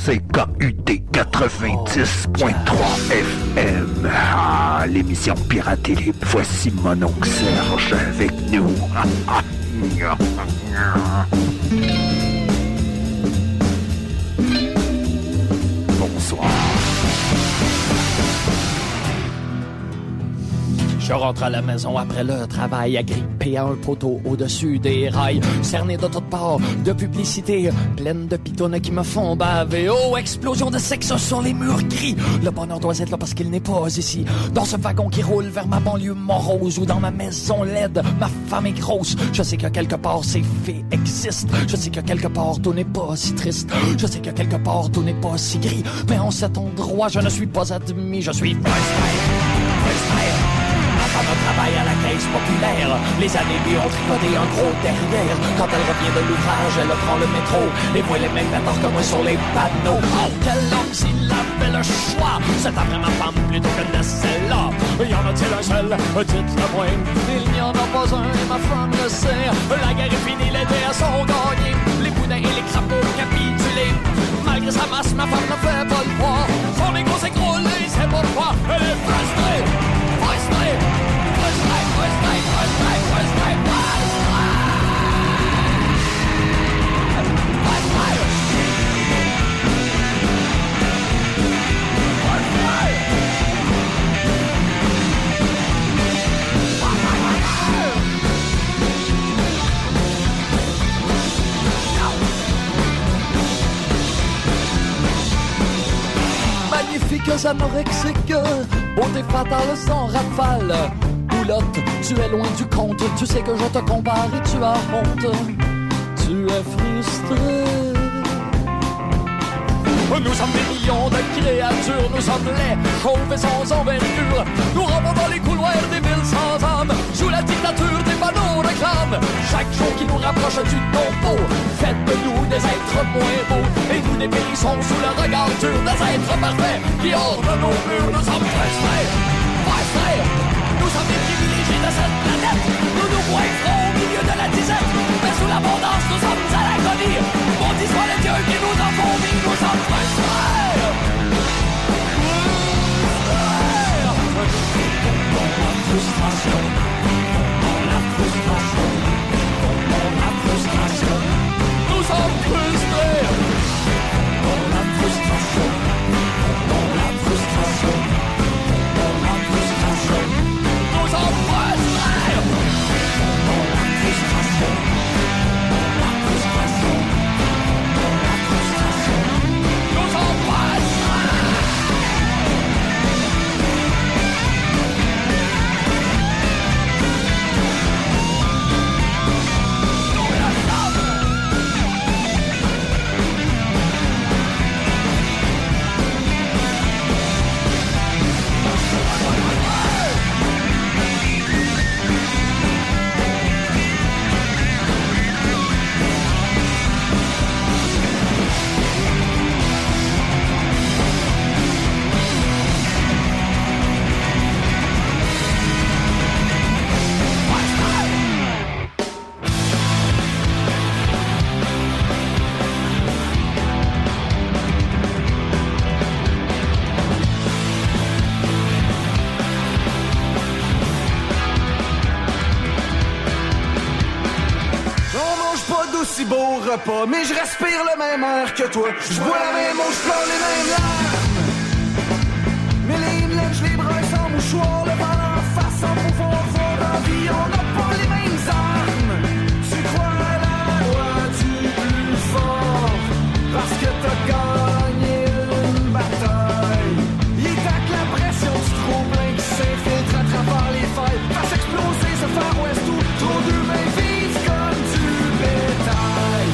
CKUT 90.3 FM. Ah, l'émission Pirate et Libre. Voici mon oncle Serge avec nous. Bonsoir. Je rentre à la maison après le travail, agrippé à un poteau au-dessus des rails, cerné de toutes parts de publicité, pleine de pitounes qui me font baver. Oh, explosion de sexe sur les murs gris. Le bonheur doit être là parce qu'il n'est pas ici. Dans ce wagon qui roule vers ma banlieue morose, ou dans ma maison laide, ma femme est grosse. Je sais que quelque part ces fées existent. Je sais que quelque part tout n'est pas si triste. Je sais que quelque part tout n'est pas si gris. Mais en cet endroit je ne suis pas admis. Je suis freestyle. Femme travaille à la caisse populaire. Les années lui ont tricoté un gros derrière. Quand elle revient de l'ouvrage, elle prend le métro et voit les mêmes bâtards que moi sur les panneaux. Oh, quel homme s'il avait le choix, c'est après ma femme plutôt que de celle-là. Y en a-t-il un seul? Dites-le moi. Il n'y en a pas un et ma femme le sait. La guerre est finie, les terres sont gagnées. Les boudins et les crapauds capitulés. Malgré sa masse, ma femme ne fait pas le poids. Son égo s'écroule et c'est pas quoi. Elle est frustrée. Magnifiques anorexiques, beauté fatale sans rafale. Boulotte, tu es loin du compte, tu sais que je te compare et tu as honte. Tu es frustré. Nous sommes des millions de créatures, nous sommes laids, chauves et sans envergure. Nous rampons dans les couloirs des villes sans âme, sous la dictature des panneaux réclames. Chaque jour qui nous rapproche du tombeau, faites de nous des êtres moins beaux. Et nous dépérissons sous le regard dur des êtres parfaits qui ornent nos murs. Nous sommes frustrés. Nous sommes des privilégiés de cette planète. Nous nous pointerons au milieu de la disette. Mais sous l'abondance, nous sommes à l'agonie. Maudit soit les dieux qui nous en font vivre. Nous sommes frustrés. La frustration. La frustration. La frustration. Nous sommes frustrés. La frustration. La frustration. Nous sommes frustrés. La frustration. La frustration. La frustration. Nous sommes frustrés. Si beau repas, mais je respire le même air que toi. Je bois la même eau, je pleure les mêmes larmes. Mais les hymnes, je les brosse sans mouchoir. Le vent en face, sans pouvoir voir en vie. On n'a pas les mêmes armes. Tu crois à la loi du plus fort parce que t'as gagné une bataille. Il tacle la pression du trop plein qui s'infiltre à travers les failles. Fasse exploser ce Far West où trop d'humains vivent comme du bétail.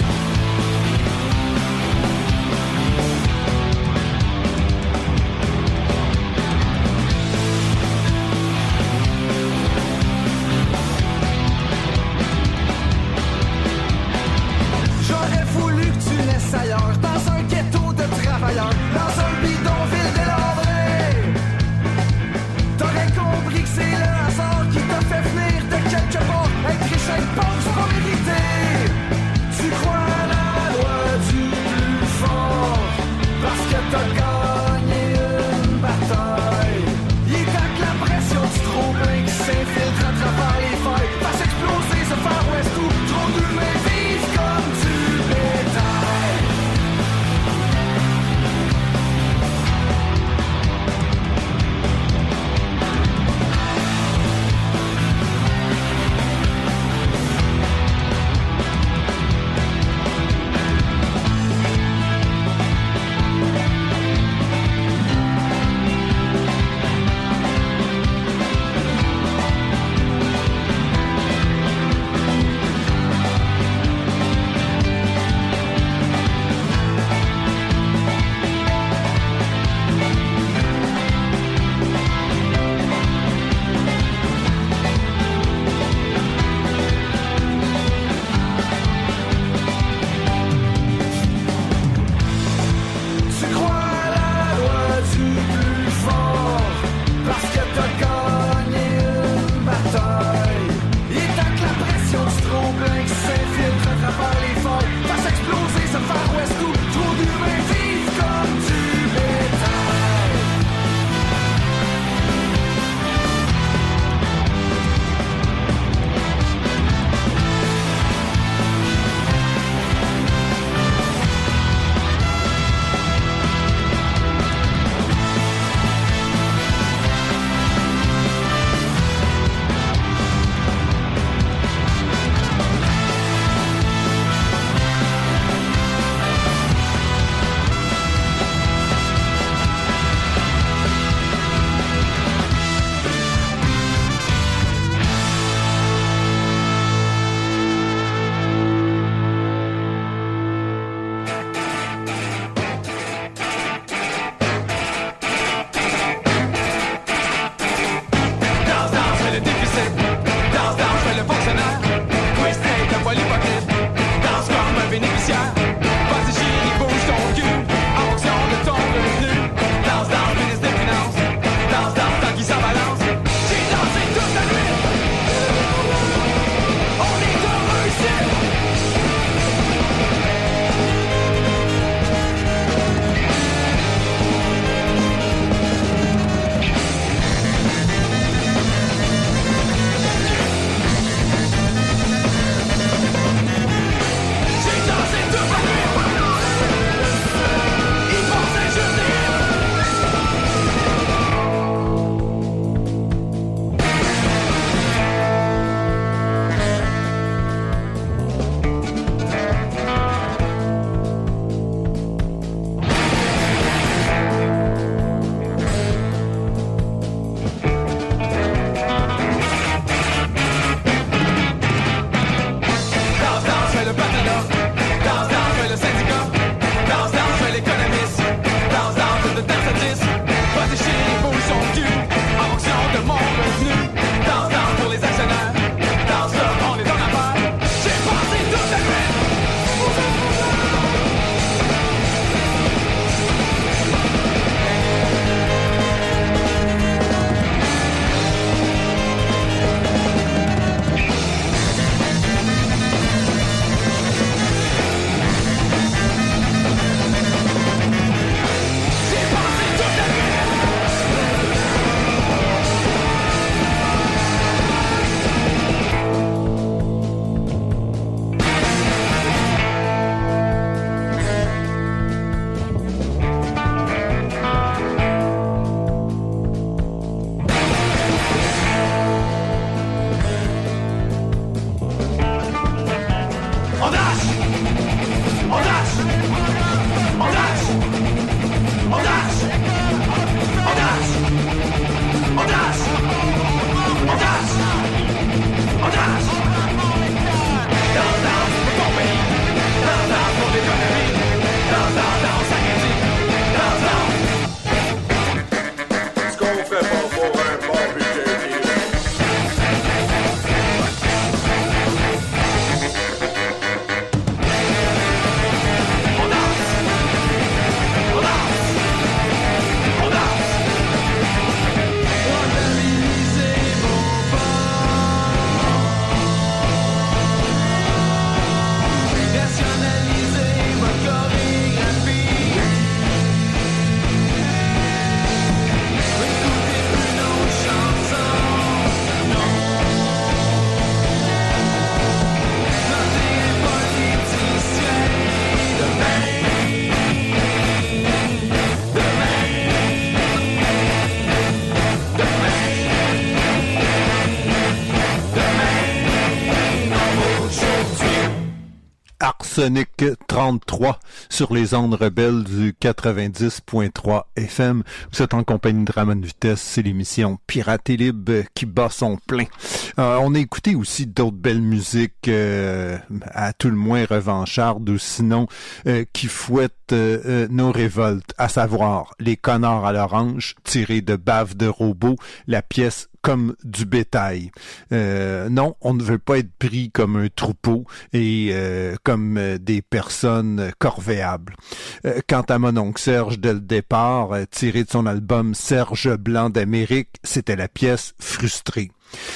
Arsenic 33 sur les ondes rebelles du 90.3 FM. Vous êtes en compagnie de Ramon Vitesse, c'est l'émission Pirate et Libre qui bat son plein. On a écouté aussi d'autres belles musiques, à tout le moins revanchardes ou sinon qui fouettent nos révoltes, à savoir Les Connards à l'orange, tiré de Bave de robot, la pièce Comme du bétail. Non, on ne veut pas être pris comme un troupeau et comme des personnes corvéables. Quant à mon oncle Serge, dès le départ, tiré de son album Serge Blanc d'Amérique, c'était la pièce Frustré.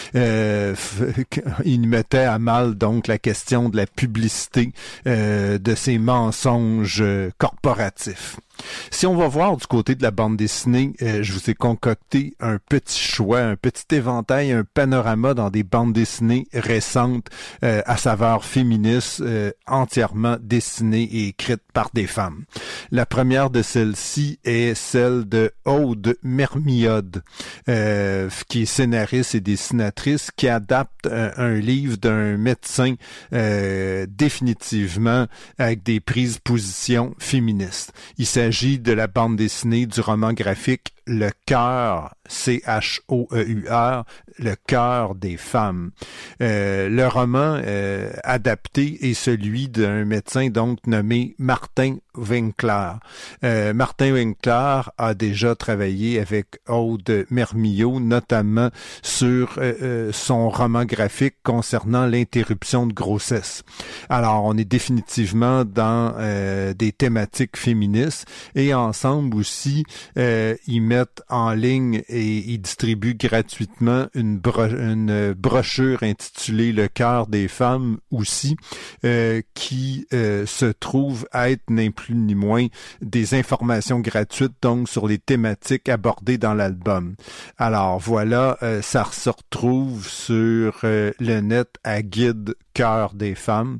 Il mettait à mal donc la question de la publicité de ces mensonges corporatifs. Si on va voir du côté de la bande dessinée, je vous ai concocté un petit choix, un petit éventail, un panorama dans des bandes dessinées récentes à saveur féministe, entièrement dessinées et écrites par des femmes. La première de celles-ci est celle de Aude Mermiode, qui est scénariste et dessinatrice, qui adapte un livre d'un médecin définitivement avec des prises position féministes. Il s'agit de la bande dessinée du roman graphique Le Cœur, C-H-O-E-U-R, Le Cœur des femmes. Le roman adapté est celui d'un médecin donc nommé Martin Winkler. Martin Winkler a déjà travaillé avec Aude Mermiot, notamment sur son roman graphique concernant l'interruption de grossesse. Alors, on est définitivement dans des thématiques féministes et ensemble aussi, ils mettent en ligne et ils distribuent gratuitement une brochure intitulée Le Cœur des femmes aussi, qui se trouve être ni plus ni moins des informations gratuites donc sur les thématiques abordées dans l'album. Alors voilà, ça se retrouve sur le net à guide Cœur des femmes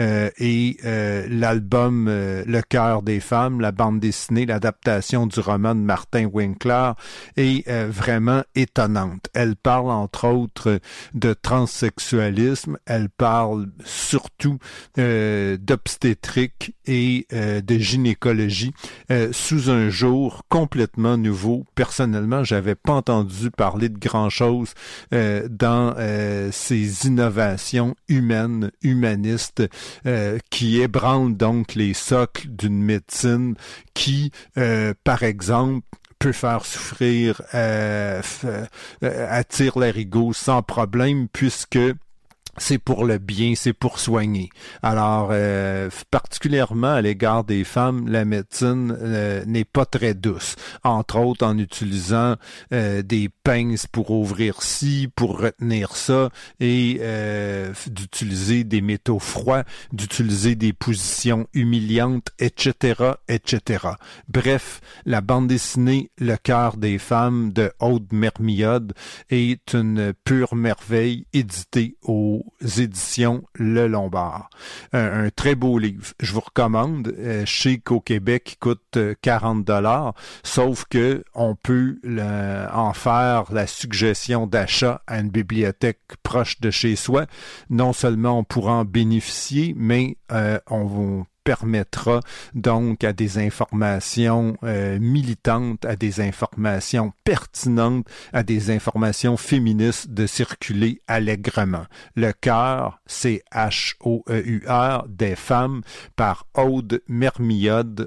et l'album Le Cœur des femmes, la bande dessinée, l'adaptation du roman de Martin Winkler est vraiment étonnante. Elle parle entre autres de transsexualisme, elle parle surtout d'obstétrique et de gynécologie sous un jour complètement nouveau. Personnellement, j'avais pas entendu parler de grand-chose dans ces innovations humanistes qui ébranlent donc les socles d'une médecine qui, par exemple, peut faire souffrir, attire l'arigot sans problème puisque c'est pour le bien, c'est pour soigner. Alors, particulièrement à l'égard des femmes, la médecine n'est pas très douce. Entre autres, en utilisant des pinces pour ouvrir ci, pour retenir ça, et d'utiliser des métaux froids, d'utiliser des positions humiliantes, etc., etc. Bref, la bande dessinée Le Cœur des femmes de Aude Mermiode est une pure merveille éditée aux éditions Le Lombard. Un très beau livre. Je vous recommande. Je sais qu'au Québec, il coûte 40$, sauf que on peut en faire la suggestion d'achat à une bibliothèque proche de chez soi. Non seulement on pourra en bénéficier, mais on vous permettra donc à des informations militantes, à des informations pertinentes, à des informations féministes de circuler allègrement. Le Cœur, c'est H-O-E-U-R, des femmes, par Aude Mermiode,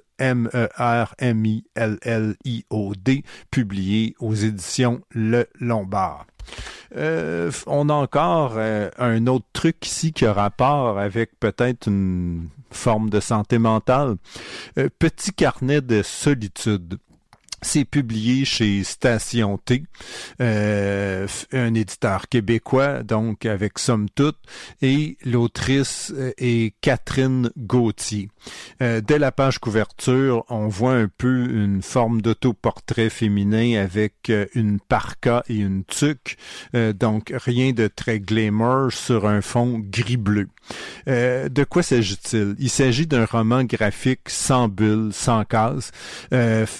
M-E-R-M-I-L-L-I-O-D, publié aux éditions Le Lombard. On a encore un autre truc ici qui a rapport avec peut-être une forme de santé mentale. Petit carnet de solitude. C'est publié chez Station T, un éditeur québécois, donc avec Somme Toute, et l'autrice est Catherine Gauthier. Dès la page couverture, on voit un peu une forme d'autoportrait féminin avec une parka et une tuque, donc rien de très glamour sur un fond gris-bleu. De quoi s'agit-il? Il s'agit d'un roman graphique sans bulles, sans cases,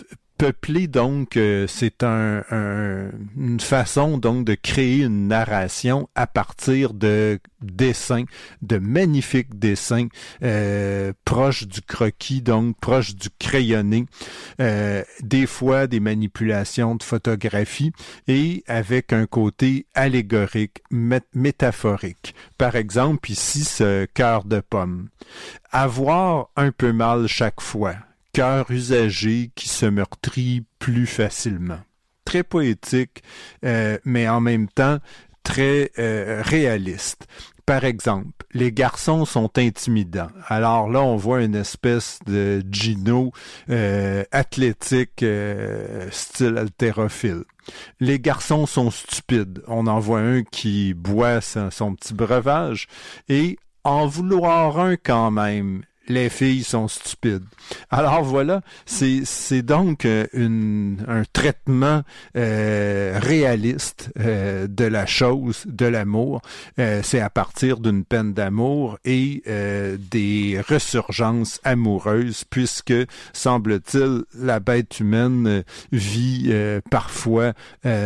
Peupler, donc, c'est une façon, donc, de créer une narration à partir de dessins, de magnifiques dessins, proches du croquis, donc, proches du crayonné, des fois des manipulations de photographie et avec un côté allégorique, métaphorique. Par exemple, ici, ce cœur de pomme. Avoir un peu mal chaque fois. Cœur usagé qui se meurtrit plus facilement. Très poétique, mais en même temps très réaliste. Par exemple, les garçons sont intimidants. Alors là, on voit une espèce de Gino athlétique, style haltérophile. Les garçons sont stupides. On en voit un qui boit son petit breuvage et en vouloir un quand même. Les filles sont stupides. Alors voilà, c'est donc un traitement réaliste de la chose, de l'amour. C'est à partir d'une peine d'amour et des ressurgences amoureuses, puisque, semble-t-il, la bête humaine vit parfois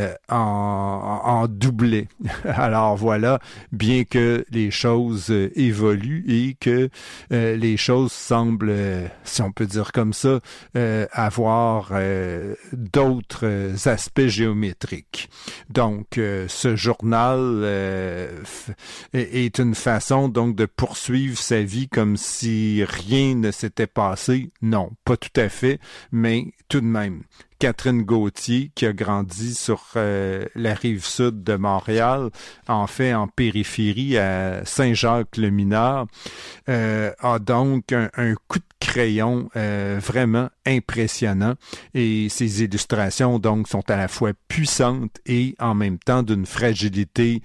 en doublet. Alors voilà, bien que les choses évoluent et que les choses semblent, si on peut dire comme ça, avoir d'autres aspects géométriques. Donc, ce journal est une façon donc de poursuivre sa vie comme si rien ne s'était passé. Non, pas tout à fait, mais tout de même. Catherine Gauthier, qui a grandi sur la rive sud de Montréal, en fait en périphérie à Saint-Jacques-le-Mineur, a donc un coup de crayon vraiment impressionnant et ses illustrations donc sont à la fois puissantes et en même temps d'une fragilité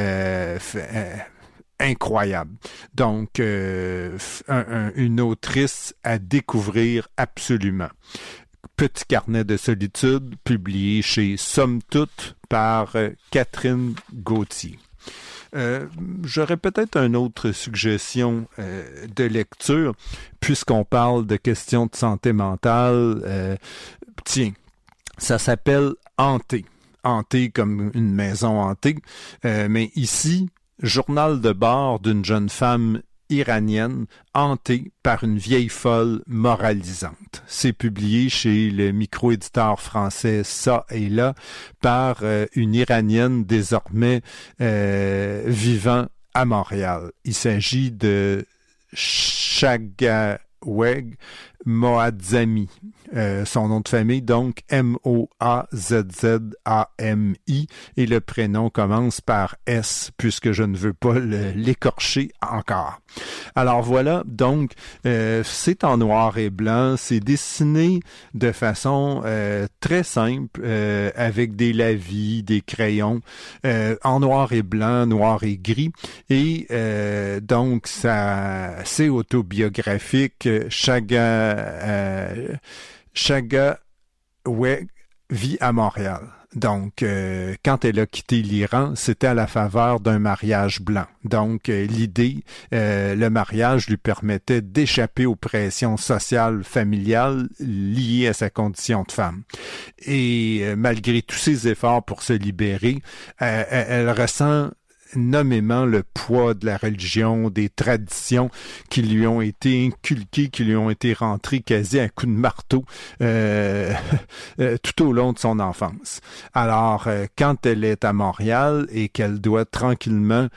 incroyable. Donc, une autrice à découvrir absolument. Petit carnet de solitude, publié chez Somme Toute par Catherine Gauthier. J'aurais peut-être une autre suggestion de lecture, puisqu'on parle de questions de santé mentale. Tiens, ça s'appelle Hanté. Hanté comme une maison hantée. Mais ici, journal de bord d'une jeune femme iranienne hantée par une vieille folle moralisante. C'est publié chez le micro-éditeur français Ça et Là par une Iranienne désormais vivant à Montréal. Il s'agit de Shagaweg Moadzami. Son nom de famille, donc M-O-A-Z-Z-A-M-I, et le prénom commence par S, puisque je ne veux pas l'écorcher encore. Alors voilà, donc, c'est en noir et blanc, c'est dessiné de façon très simple, avec des lavis, des crayons, en noir et blanc, noir et gris, et donc, ça, c'est autobiographique. Shagaweg vit à Montréal. Donc, quand elle a quitté l'Iran, c'était à la faveur d'un mariage blanc. Donc, l'idée, le mariage lui permettait d'échapper aux pressions sociales, familiales liées à sa condition de femme. Et malgré tous ses efforts pour se libérer, elle ressent nommément le poids de la religion, des traditions qui lui ont été inculquées, qui lui ont été rentrées quasi à coups de marteau tout au long de son enfance. Alors, quand elle est à Montréal et qu'elle doit tranquillement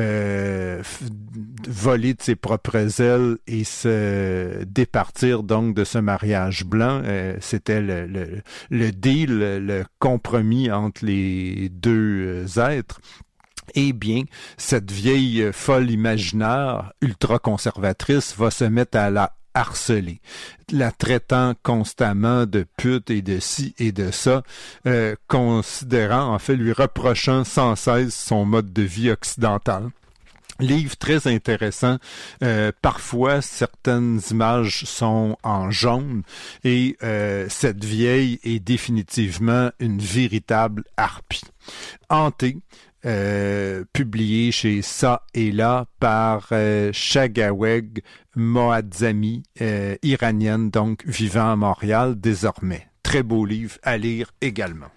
voler de ses propres ailes et se départir donc de ce mariage blanc, c'était le deal, le compromis entre les deux êtres. Eh bien, cette vieille folle imaginaire, ultra-conservatrice, va se mettre à la harceler, la traitant constamment de pute et de ci et de ça, considérant, en fait, lui reprochant sans cesse son mode de vie occidental. Livre très intéressant. Parfois, certaines images sont en jaune et cette vieille est définitivement une véritable harpie. Hantée, publié chez Ça et Là par Shagaweg Moadzami, iranienne, donc vivant à Montréal désormais. Très beau livre à lire également.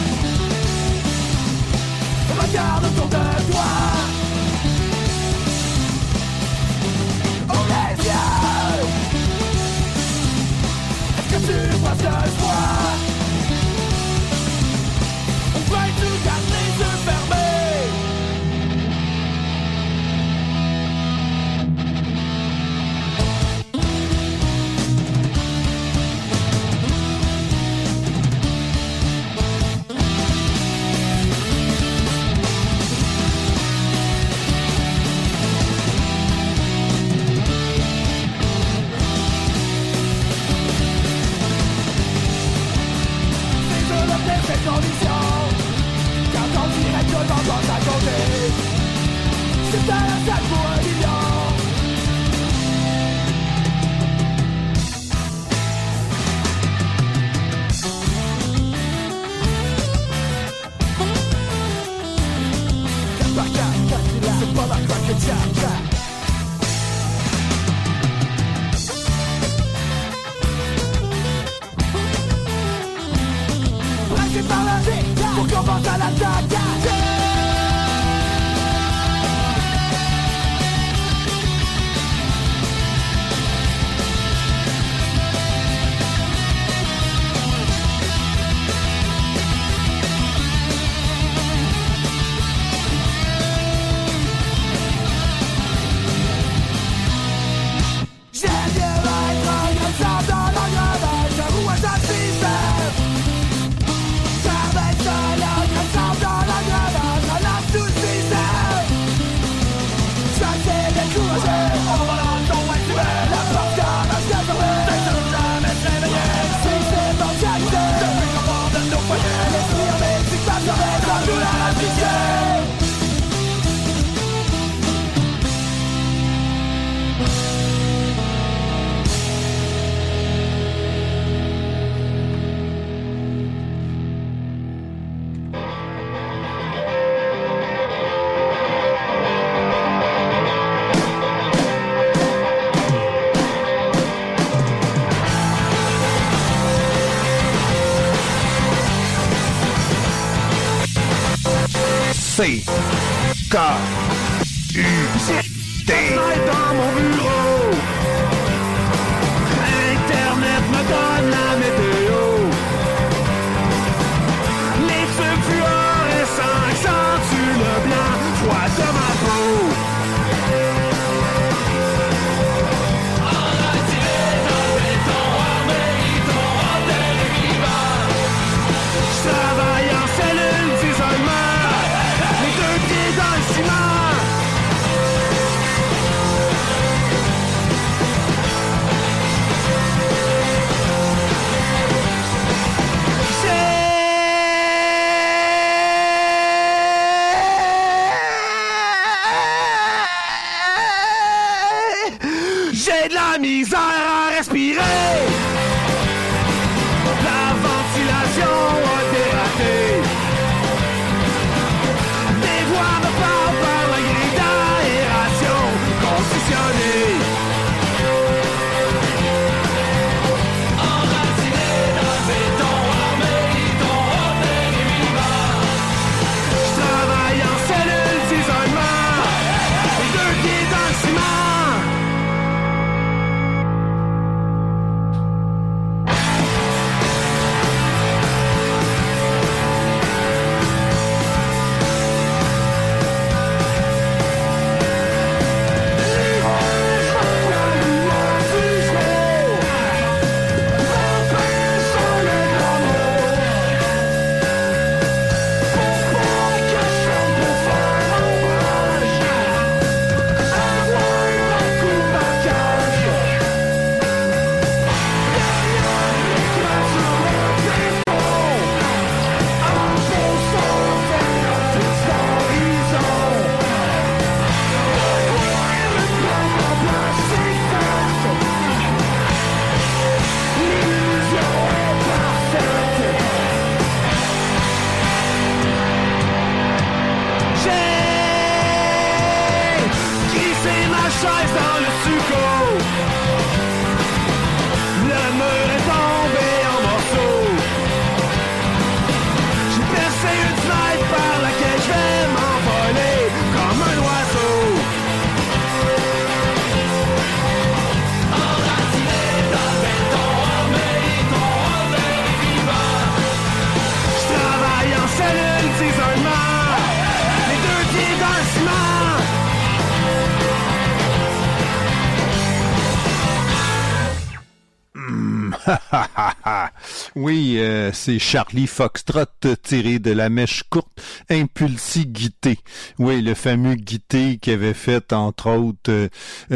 Regarde autour de toi. conditions. Quand on dirait que tout le monde pense à côté, c'est à la salle pour 1 million. C'est pas la craque que t'as. Pressé par la vie pour qu'on pense à l'attaque. C K U T dans mon bureau. Internet me donne la météo. Les trucs fluorescents accentuent le blanc froid de ma peau. Enraciné dans le béton, armé, ton hôtel vivant. Je travaille en cellule d'isolement. Dans le ciment. J'ai de la misère à respirer. La ventilation a dératé. Par la grille d'aération conditionnée. Enraciné dans le béton, armé, ton hôtel est vivant. Je travaille en cellule d'isolement, les 2 pieds dans le ciment. Oui, c'est Charlie Foxtrot tiré de la mèche courte, Impulsi Guité. Oui, le fameux Guité qui avait fait, entre autres,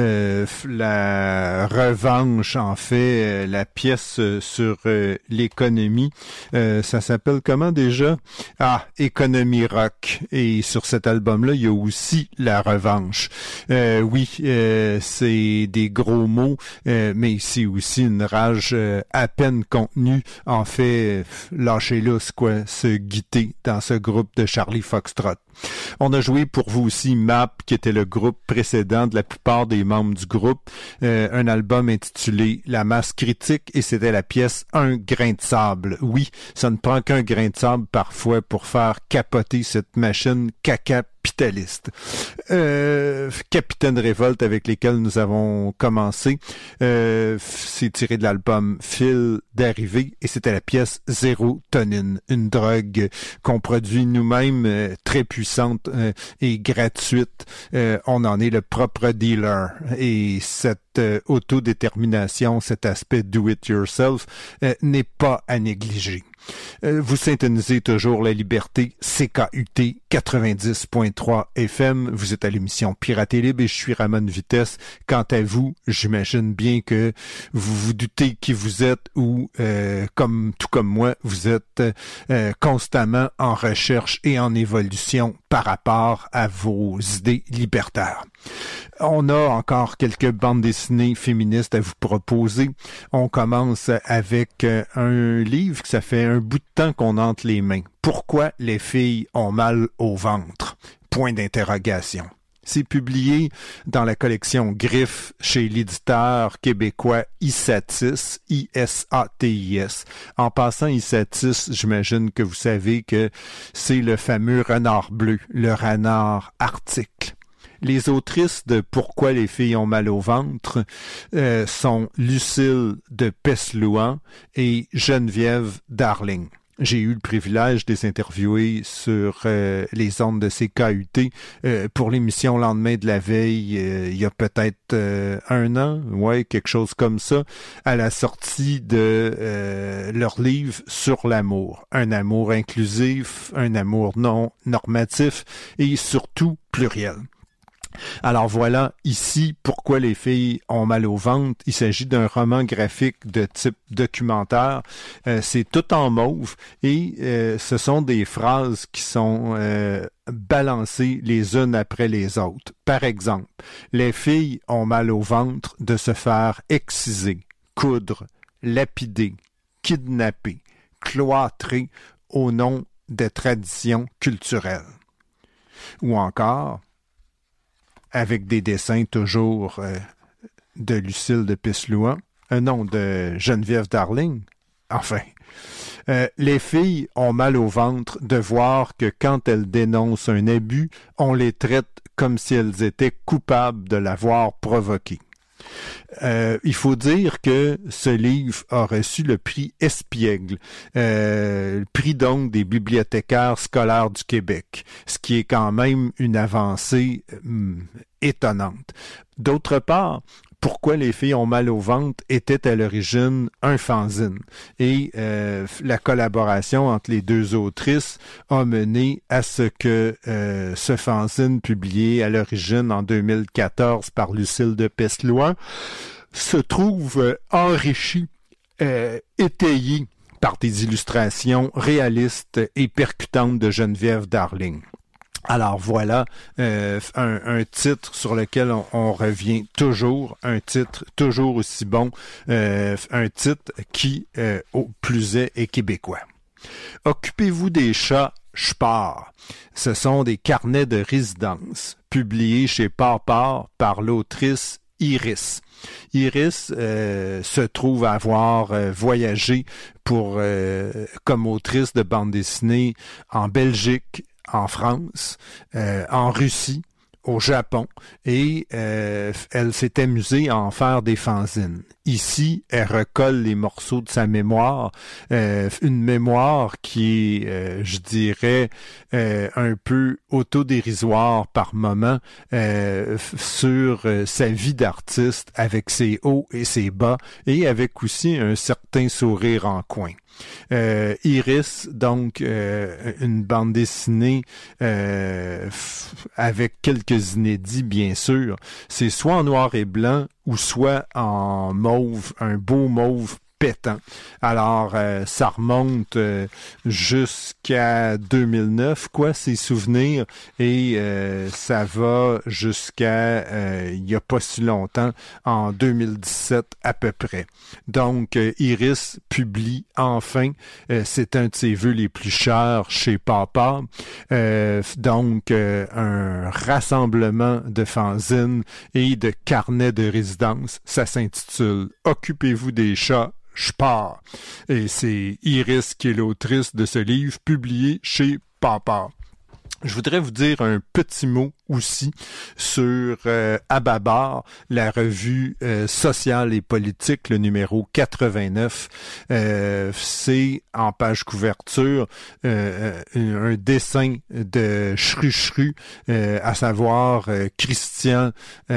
la revanche, en fait, la pièce sur l'économie. Ça s'appelle comment déjà? Économie rock. Et sur cet album-là, il y a aussi la revanche. Oui, c'est des gros mots, mais c'est aussi une rage à peine contenue. En fait, lâchez lousse, quoi, ce Guité dans ce groupe de Charlie Foxtrot. On a joué pour vous aussi MAP, qui était le groupe précédent de la plupart des membres du groupe, un album intitulé La masse critique, et c'était la pièce Un grain de sable. Oui, ça ne prend qu'un grain de sable parfois pour faire capoter cette machine capitaliste. Capitaine Révolte avec lesquels nous avons commencé, c'est tiré de l'album Fil d'arrivée, et c'était la pièce Zérotonine, une drogue qu'on produit nous-mêmes, très puissante et gratuite. On en est le propre dealer, et cette autodétermination, cet aspect do-it-yourself n'est pas à négliger. Vous syntonisez toujours la liberté, CKUT 90.3 FM. Vous êtes à l'émission Piraté Libre et je suis Ramon Vitesse. Quant à vous, j'imagine bien que vous vous doutez qui vous êtes ou, tout comme moi, vous êtes constamment en recherche et en évolution par rapport à vos idées libertaires. On a encore quelques bandes dessinées féministes à vous proposer. On commence avec un livre que ça fait un bout de temps qu'on entre les mains. Pourquoi les filles ont mal au ventre? Point d'interrogation. C'est publié dans la collection Griffes chez l'éditeur québécois Isatis, I-S-A-T-I-S. En passant, Isatis, j'imagine que vous savez que c'est le fameux renard bleu, le renard arctique. Les autrices de Pourquoi les filles ont mal au ventre sont Lucille de Peslouan et Geneviève Darling. J'ai eu le privilège de les interviewer sur les ondes de CKUT pour l'émission Lendemain de la veille, il y a peut-être un an, ouais, quelque chose comme ça, à la sortie de leur livre sur l'amour. Un amour inclusif, un amour non normatif et surtout pluriel. Alors voilà, ici, Pourquoi les filles ont mal au ventre. Il s'agit d'un roman graphique de type documentaire. C'est tout en mauve et ce sont des phrases qui sont balancées les unes après les autres. Par exemple, les filles ont mal au ventre de se faire exciser, coudre, lapider, kidnapper, cloîtrer au nom des traditions culturelles. Ou encore, avec des dessins toujours de Lucille de Peslouan, non, de Geneviève Darling. Enfin, les filles ont mal au ventre de voir que quand elles dénoncent un abus, on les traite comme si elles étaient coupables de l'avoir provoqué. Il faut dire que ce livre a reçu le prix Espiègle, le prix donc des bibliothécaires scolaires du Québec, ce qui est quand même une avancée étonnante. D'autre part, Pourquoi les filles ont mal au ventre était à l'origine un fanzine. Et la collaboration entre les deux autrices a mené à ce que ce fanzine, publié à l'origine en 2014 par Lucille de Peslouan, se trouve enrichi, étayé par des illustrations réalistes et percutantes de Geneviève Darling. Alors voilà un titre sur lequel on revient toujours, un titre toujours aussi bon, un titre qui, au plus est québécois. Occupez-vous des chats, je pars. Ce sont des carnets de résidence publiés chez Parpar par l'autrice Iris. Iris se trouve avoir voyagé comme autrice de bande dessinée en Belgique, en France, en Russie, au Japon et elle s'est amusée à en faire des fanzines. Ici, elle recolle les morceaux de sa mémoire, une mémoire qui est, je dirais, un peu autodérisoire par moment sur sa vie d'artiste avec ses hauts et ses bas et avec aussi un certain sourire en coin. Iris, donc une bande dessinée avec quelques inédits bien sûr, c'est soit en noir et blanc ou soit en mauve, un beau mauve pétant. Alors, ça remonte jusqu'à 2009, ces souvenirs, et ça va jusqu'à il y a pas si longtemps, en 2017 à peu près. Donc, Iris publie enfin, c'est un de ses vœux les plus chers chez Papa, donc un rassemblement de fanzines et de carnets de résidence. Ça s'intitule « Occupez-vous des chats ». Je pars. Et c'est Iris qui est l'autrice de ce livre publié chez Papa. Je voudrais vous dire un petit mot aussi sur Ababar, la revue sociale et politique, le numéro 89. C'est en page couverture un dessin de Chru, à savoir Christian,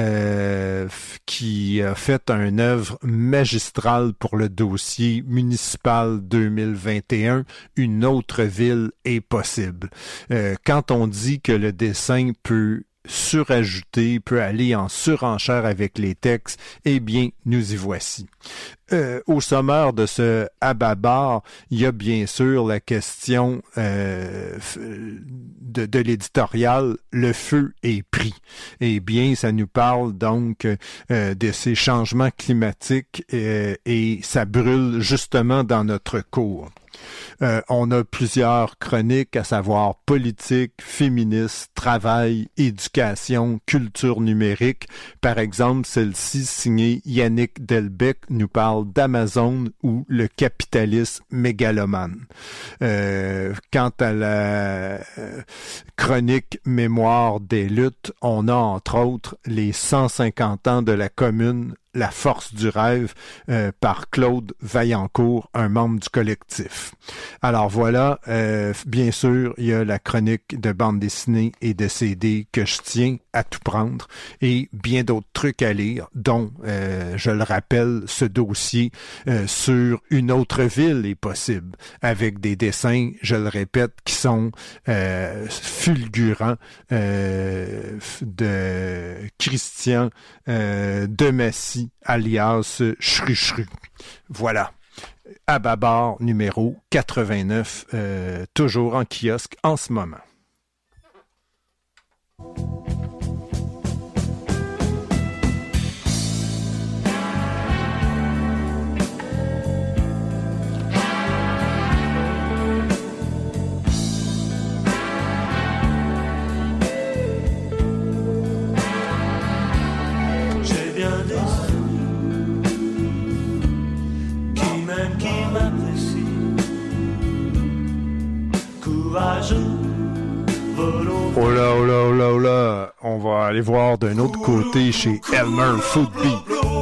qui a fait une œuvre magistrale pour le dossier municipal 2021. Une autre ville est possible. Quand on dit que le dessin peut surajouter, peut aller en surenchère avec les textes, eh bien, nous y voici. Au sommaire de ce Ababar, il y a bien sûr la question de l'éditorial « Le feu est pris ». Eh bien, ça nous parle donc de ces changements climatiques et ça brûle justement dans notre cour. On a plusieurs chroniques, à savoir politique, féministe, travail, éducation, culture numérique. Par exemple, celle-ci, signée Yannick Delbecq, nous parle d'Amazon ou le capitalisme mégalomane. Quant à la chronique Mémoire des luttes, on a entre autres les 150 ans de la Commune, La force du rêve, par Claude Vaillancourt, un membre du collectif. Alors voilà, bien sûr, il y a la chronique de bande dessinée et de CD que je tiens à tout prendre et bien d'autres trucs à lire, dont, je le rappelle, ce dossier sur une autre ville est possible, avec des dessins, je le répète, qui sont fulgurants de Christian de Massy, alias Chru. Voilà. Ababar numéro 89, toujours en kiosque en ce moment. J'ai bien des amis qui m'aiment, qui m'apprécient, courageux, volontaire. Oh là, oh là, oh là, oh là, on va aller voir d'un autre côté chez Elmer Footbeat.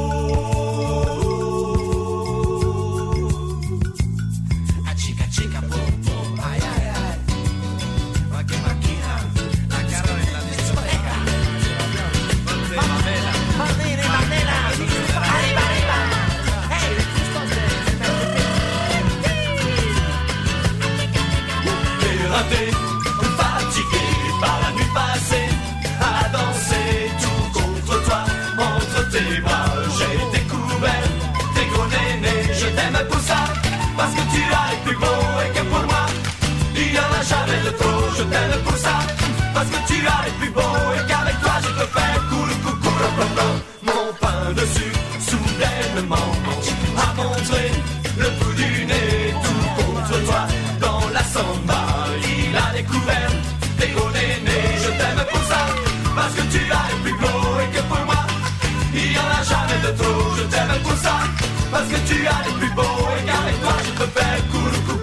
Fatigué par la nuit passée, à danser tout contre toi, entre tes bras. J'ai découvert tes gros nénés, je t'aime pour ça, parce que tu as les plus beaux et que pour moi, il n'y en a jamais de trop. Je t'aime pour ça, parce que tu as les plus beaux et qu'avec toi je te fais coucou, mon pain de sucre, soudainement, a montré le bout du nez, tout contre toi, dans la samba. Il a découvert tes gros nénés, je t'aime pour ça, parce que tu as les plus beaux et que pour moi, il n'y en a jamais de trop. Je t'aime pour ça, parce que tu as les plus beaux et qu'avec toi je te fais coucou,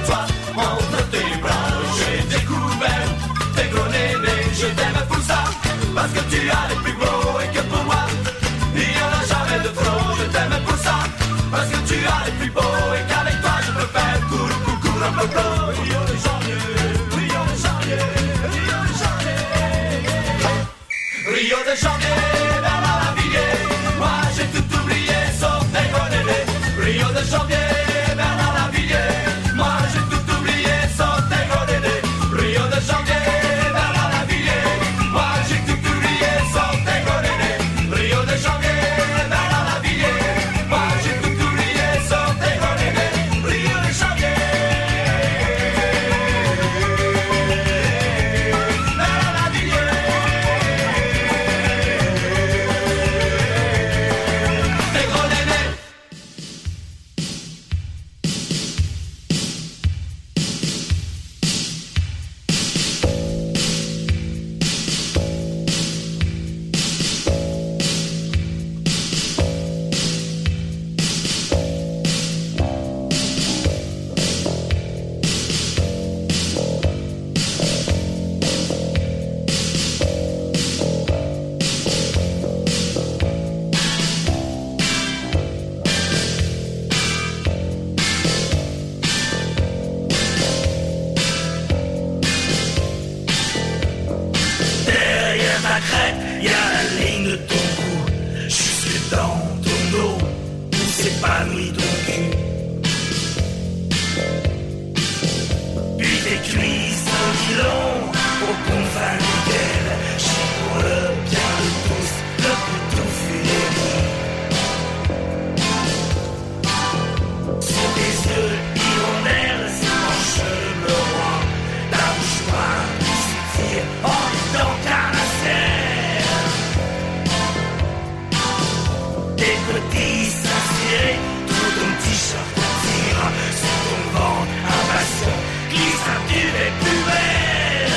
de toi entre tes bras. J'ai découvert tes gros nénés, je t'aime pour ça, parce que tu as les plus beaux et que pour moi, il n'y en a jamais de trop. Je t'aime pour ça, parce que tu as les plus beaux et qu'avec toi je peux faire coucou, un peu beau. Rio de Janeiro, Rio de Janeiro, Rio de Janeiro, Rio de Janeiro, Bernard Lavilliers. Moi j'ai tout oublié sauf tes gros nénés. Rio de Janeiro, Bernard Lavilliers. Moi j'ai tout oublié sauf tes gros nénés. Rio de Janeiro, Bernard Lavilliers. Moi j'ai tout oublié sauf tes gros nénés. Rio de Janeiro, Bernard Lavilliers. Moi j'ai tout oublié sauf tes gros nénés. Rio de Janeiro, Bernard Lavilliers. Tes gros nénés. Derrière ta crête, y a la ligne de ton cou. Jusque dans ton dos, où s'épanouit ton cul. Puis tes cuisses en nylon, au confins duquel chie pour le bien de tous, le plus touffu des vies. Sur tes yeux hirondelles, s'épanche le roi. Ta bouche noire qui s'étire en étant caractère. Tes petits seins serrés, tout ton t-shirt tire sur ton ventre impatient, glisse un duvet plus belle.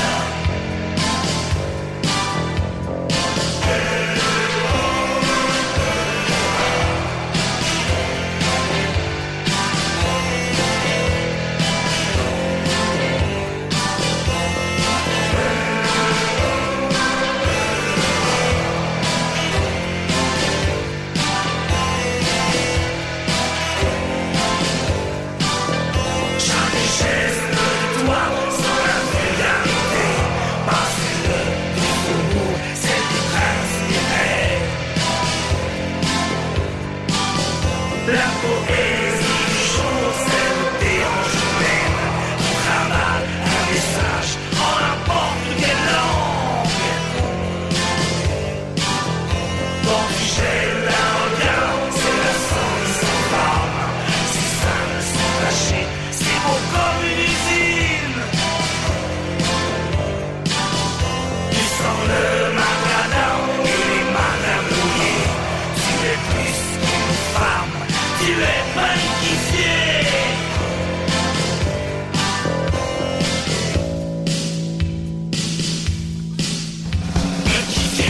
Chaque chaise de toi sans la vulgarité, parce que le plus faubourg, c'est du principe. La poésie du jour, c'est le dérange humaine qui tramale un message en n'importe quelle langue. Quand tu gèles un regard, c'est la sang sans forme. Si ça ne sont tachés, c'est beau comme une usine. Tu sens le macadam et les madames mouillées. Tu es plus qu'une femme, tu es magnifié. Magnifié.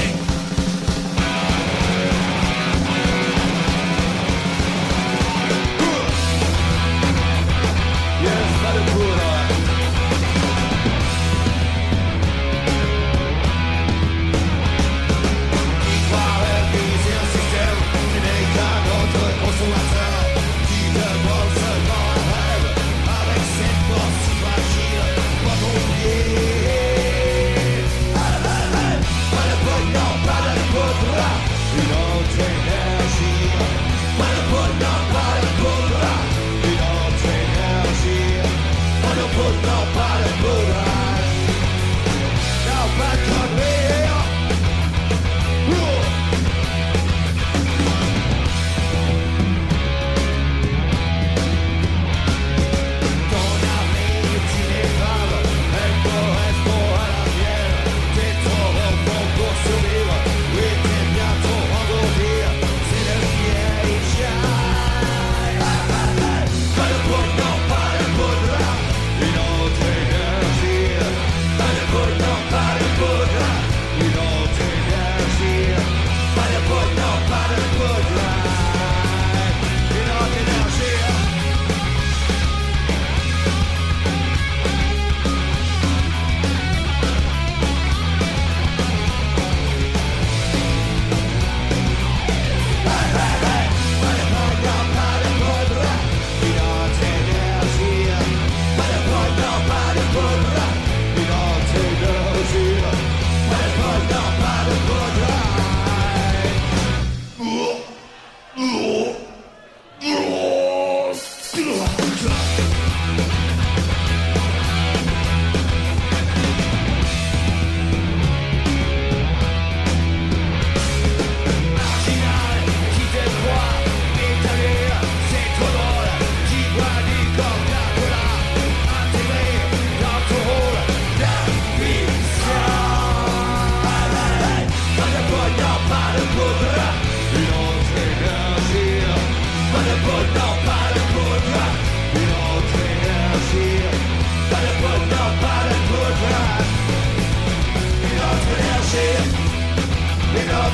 Pas de poudre, non, pas de poudre. Une autre énergie.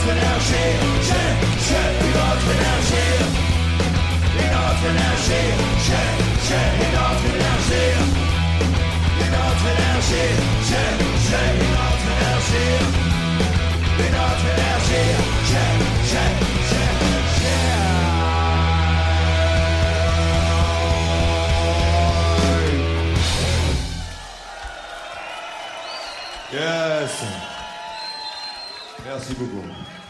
autre énergie, j'ai une autre énergie. Une autre énergie, j'ai une autre énergie. Une autre énergie, j'ai une autre énergie. Une autre énergie, j'ai. Yes. Merci beaucoup.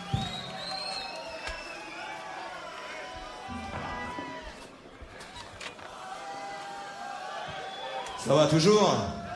Ça va toujours?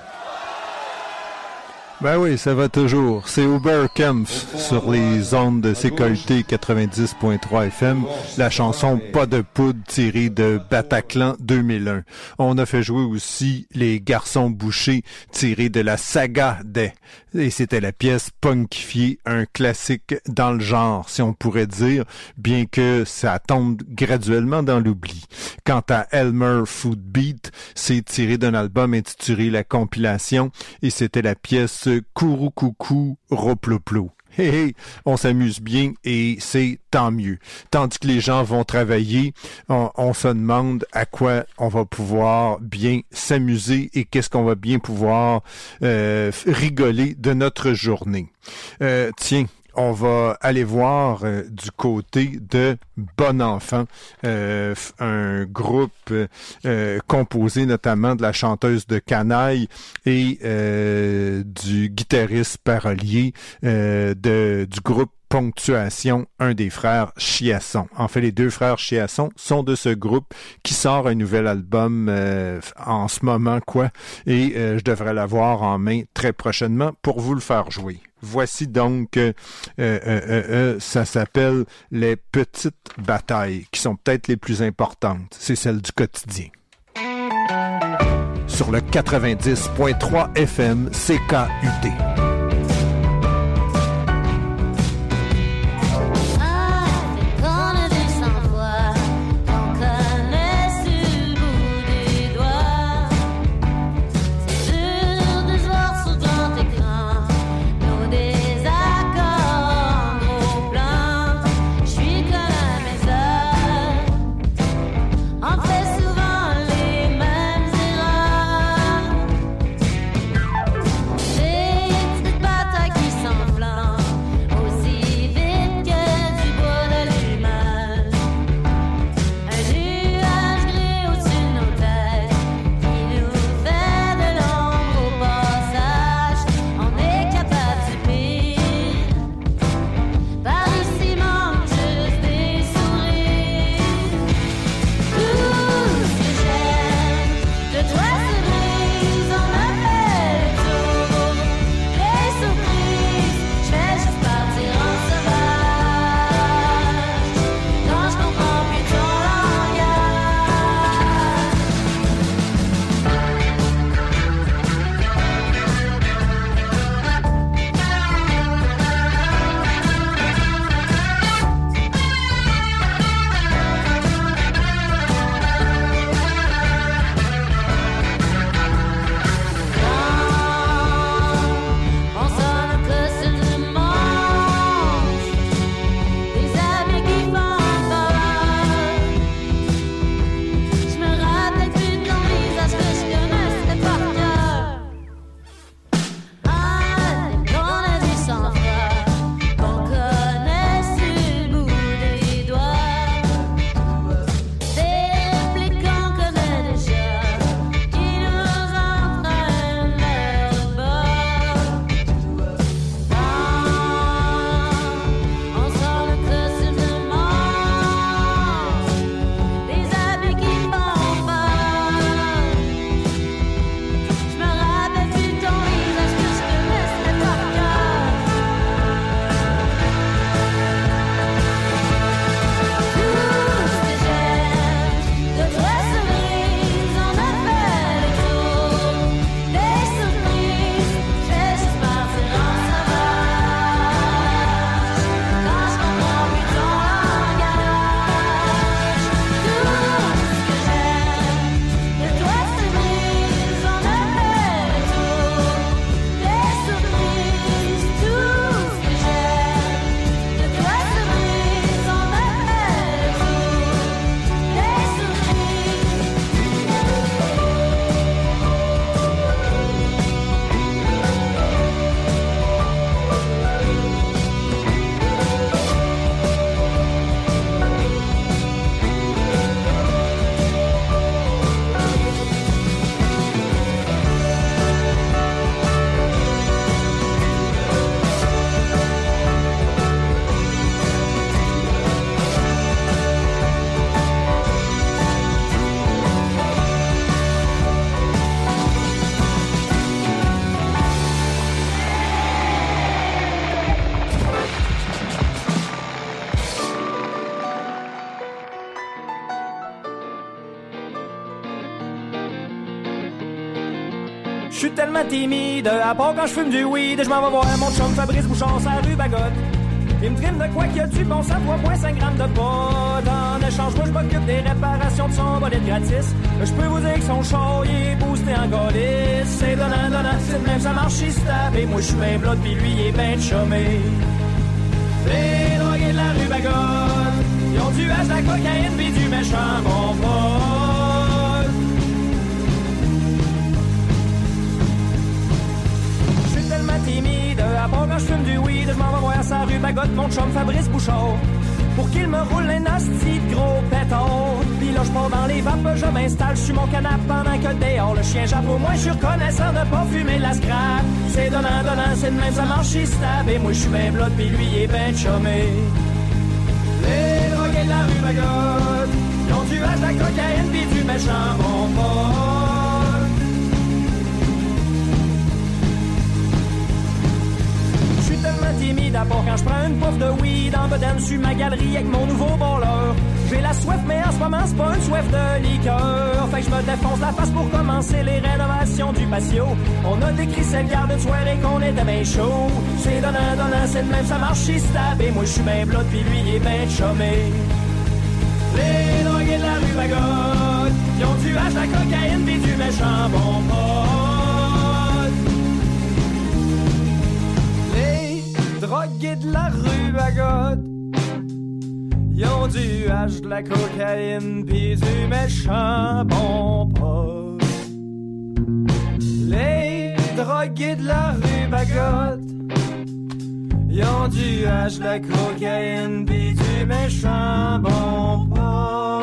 Ben oui, ça va toujours. C'est Oberkampf sur les ondes de CKUT 90.3 FM. La chanson Pas de poudre tirée de Bataclan 2001. On a fait jouer aussi Les Garçons Bouchés tirés de la saga des. Et c'était la pièce Punkifiée, un classique dans le genre, si on pourrait dire, bien que ça tombe graduellement dans l'oubli. Quant à Elmer Footbeat, c'est tiré d'un album intitulé La Compilation et c'était la pièce Kourou Coucou Roploplo. Hey, hey, on s'amuse bien et c'est tant mieux. Tandis que les gens vont travailler, on se demande à quoi on va pouvoir bien s'amuser et qu'est-ce qu'on va bien pouvoir rigoler de notre journée. Tiens, on va aller voir du côté de Bon Enfant, un groupe composé notamment de la chanteuse de Canaille et du guitariste parolier du groupe Ponctuation, un des frères Chiasson. En fait, les deux frères Chiasson sont de ce groupe qui sort un nouvel album en ce moment, et je devrais l'avoir en main très prochainement pour vous le faire jouer. Voici donc, ça s'appelle Les Petites Batailles, qui sont peut-être les plus importantes. C'est celles du quotidien. Sur le 90.3 FM CKUT. It's Je suis tellement timide, à part quand je fume du weed, je m'en vais voir mon chum Fabrice Bouchard sur la rue Bagotte. Il me trime de quoi qu'il y a du bon sang, 3,5 grammes de pot. En échange, moi je m'occupe des réparations de son bolide gratis. Je peux vous dire que son char, il est boosté en gaulis. C'est donnant, donnant, c'est de même, ça marche, il se tape. Et moi je suis bien blotte, pis lui, il est ben chômé. Les drogués de la rue Bagotte, ils ont du hache, de la cocaïne, pis du méchant bon pot. Je suis tellement timide, à part quand je fume du weed, je m'en vais voir sa rue Bagotte, mon chum Fabrice Bouchard, pour qu'il me roule un asti de gros pétard. Pis là, je pars dans les vapes, je m'installe sur mon canapé pendant que dehors le chien jappe. Au moins, je suis reconnaissant de pas fumer de la scrap. C'est donnant, donnant, c'est de même, ça marche, il se tape. Et moi, je suis ben blotte, pis lui, il est ben chômé. Les drogués de la rue Bagotte, ils ont du hache, de la cocaïne, pis du méchant bon pot. Je suis tellement timide, à part quand je prends une puff de weed en bedaine sur ma galerie avec mon nouveau bowler. J'ai la soif, mais en ce moment, c'est pas une soif de liqueur. Fait que je me défonce la face pour commencer les rénovations du patio. On a décrit cette garde de soirée qu'on était bien chaud. C'est donnant, donnant, c'est de même, ça marche, il se tape. Et moi, je suis bien blotte, pis lui, il est ben chômé. Les drogués de la rue Bagotte, ils ont du hache, de la cocaïne, pis du méchant bon pot. Les drogués de la rue Bagotte, ils ont du hache, de la cocaïne, pis du méchant bon pot. Les drogués de la rue Bagotte, ils ont du hache, de la cocaïne, pis du méchant bon pot.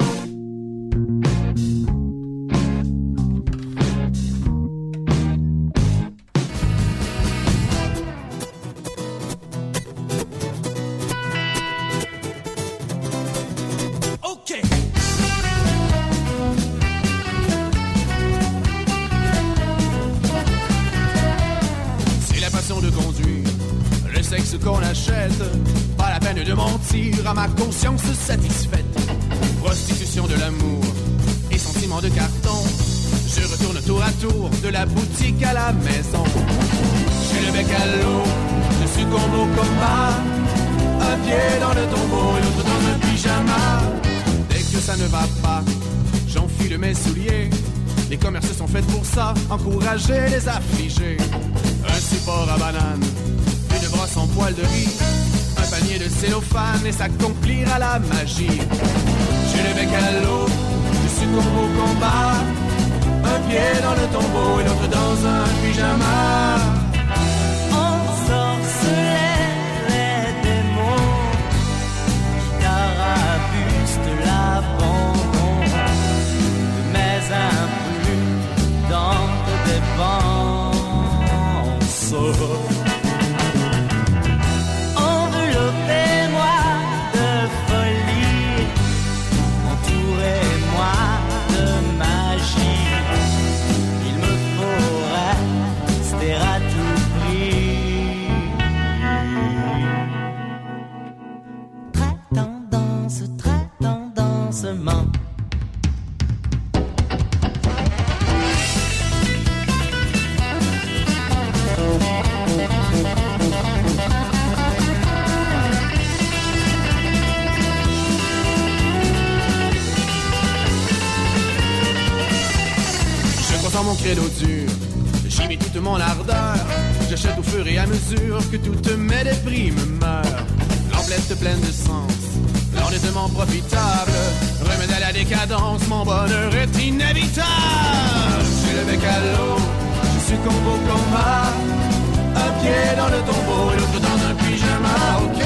De conduire, le sexe qu'on achète, pas la peine de mentir à ma conscience satisfaite. Prostitution de l'amour et sentiment de carton, je retourne tour à tour de la boutique à la maison. J'ai le bec à l'eau, je succombe au combat, un pied dans le tombeau et l'autre dans un pyjama. Dès que ça ne va pas, j'enfile mes souliers. Les commerces sont faits pour ça, encourager les affligés. Un support à banane, une brosse en poil de riz, un panier de cellophane et s'accomplira la magie. J'ai le bec à l'eau, je succombe au combat, un pied dans le tombeau et l'autre dans un pyjama. Ensorceler les démons qui carabustent l'abandon de mes imprudentes dépenses. Enveloppez-moi de folie, entourez-moi de magie. Il me faut rester à tout prix. Très tendancement. Dans mon credo dur, j'y mets toute mon ardeur. J'achète au fur et à mesure que toutes mes déprimes meurent. L'emblette pleine de sens, l'honnêtement profitable. Remède à la décadence, mon bonheur est inévitable. J'ai le bec à l'eau, je succombe au combat. Un pied dans le tombeau et l'autre dans un pyjama, ok.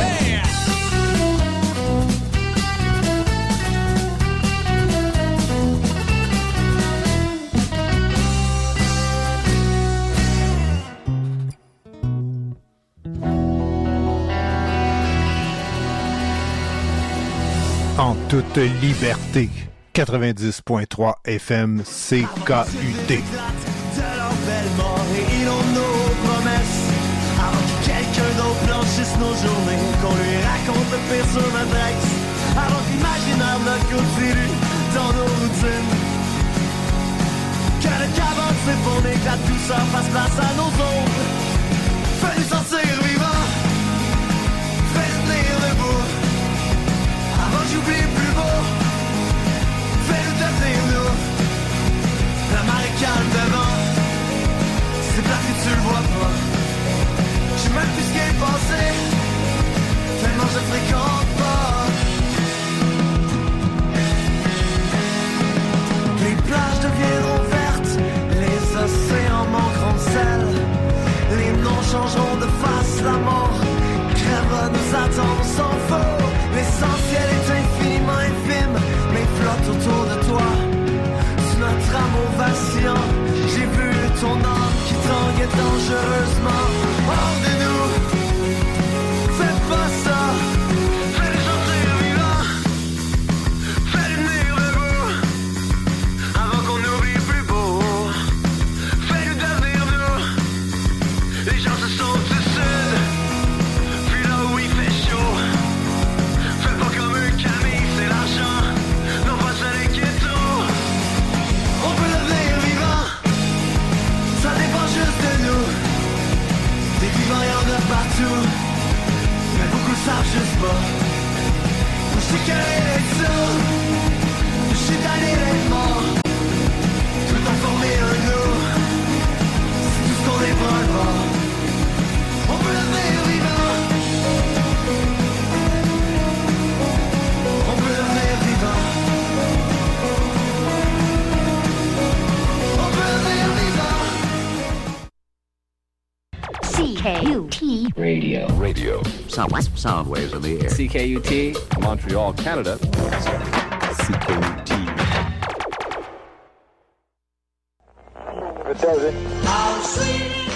En toute liberté, 90.3 FM CKUT. De leur belle mort et ils ont nos promesses. Avant que quelqu'un d'autre blanchisse nos journées, qu'on lui raconte le pire sur notre ex. Avant que l'imaginaire ne continue dans nos routines. Que le cabane s'effondre et que la tout ça fasse place à nos autres. Fais-nous sortir vivants, fais-nous tenir debout. Avant que j'oublie plus beau, fais-nous devenir nous. La mer est calme devant, c'est plat que tu le vois pas. J'sais même plus ce qui est passé, tellement je fréquente pas. Les plages deviendront vertes, les océans manqueront de sel. Les noms changeront de face, la mort crève nous attendre sans faux. L'essentiel est infiniment infime, mais il flotte autour de toi. Sous notre amour vacillant, j'ai vu ton âme qui tangue dangereusement. Hors de nous, fais pas ça. Fais-les sortir vivants, fais-les venir debout. Avant qu'on oublie plus beau, fais-nous devenir nous. Les gens se sont du sud, puis là où il fait chaud. Fais pas comme eux, Camille, c'est l'argent. Non, pas ça les ghettos. On peut devenir vivant, ça dépend juste de nous. Des vivants y'en a partout, mais beaucoup savent juste pas. Je suis carré d'être sourd, je suis tanné d'être mort. Tout en former un nous, c'est tout ce qu'on est pas le voir. On peut devenir vivant, on peut devenir vivant, on peut devenir vivant. CKUT Radio. Sound waves in the air. CKUT, Montreal, Canada. CKUT. It does it. How sweet